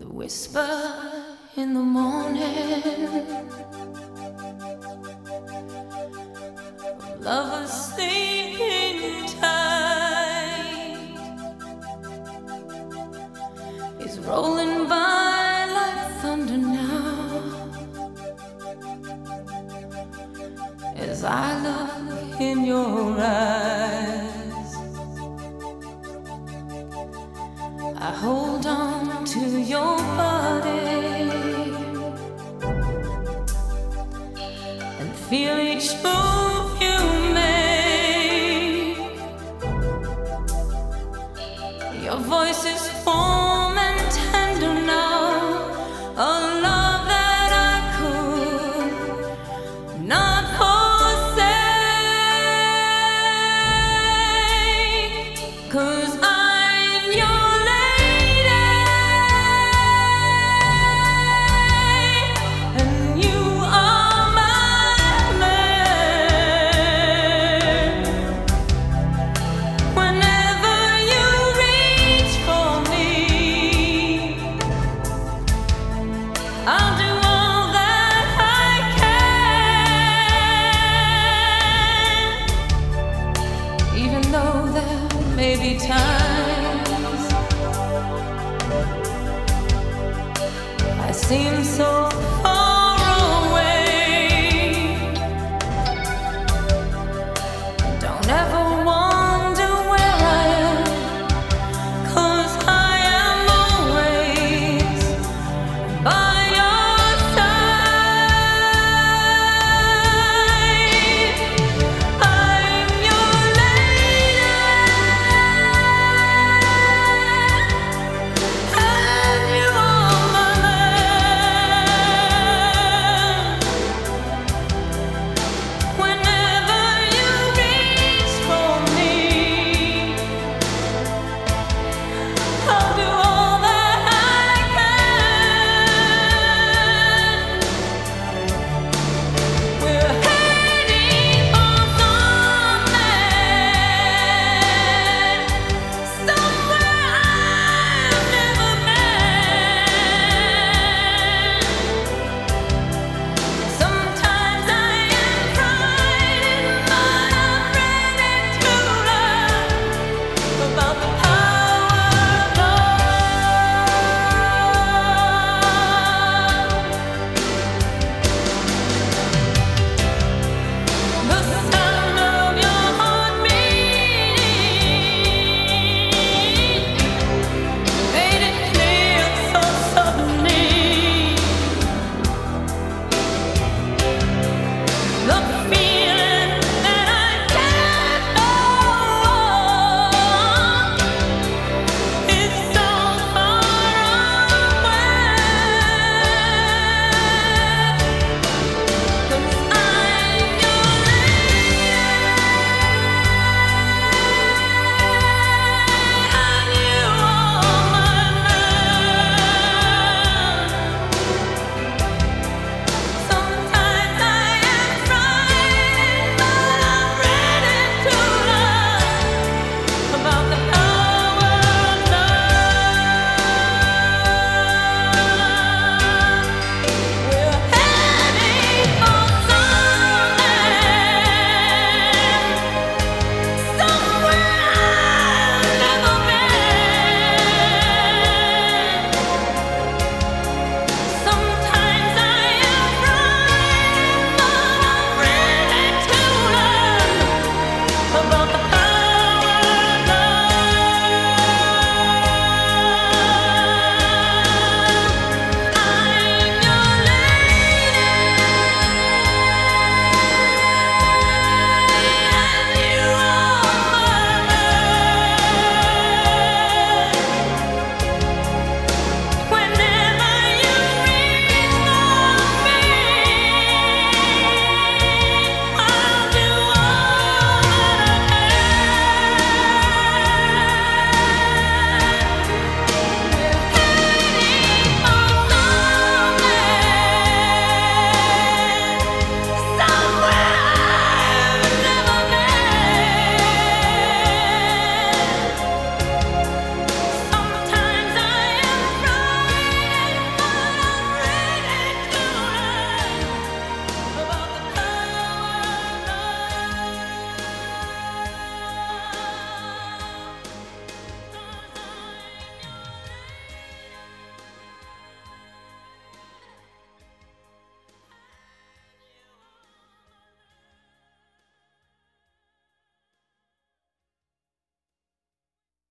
Whisper in the morning, lovers sleeping tight, is rolling by like thunder now, as I look in your eyes. I hold on to your body and feel each move you make. Your voice is warm and tender now, a love that I could not forsake. 'Cause I'm your lady and you are my man. Whenever you reach for me, I'll do all that I can, even though there may be times I seem so far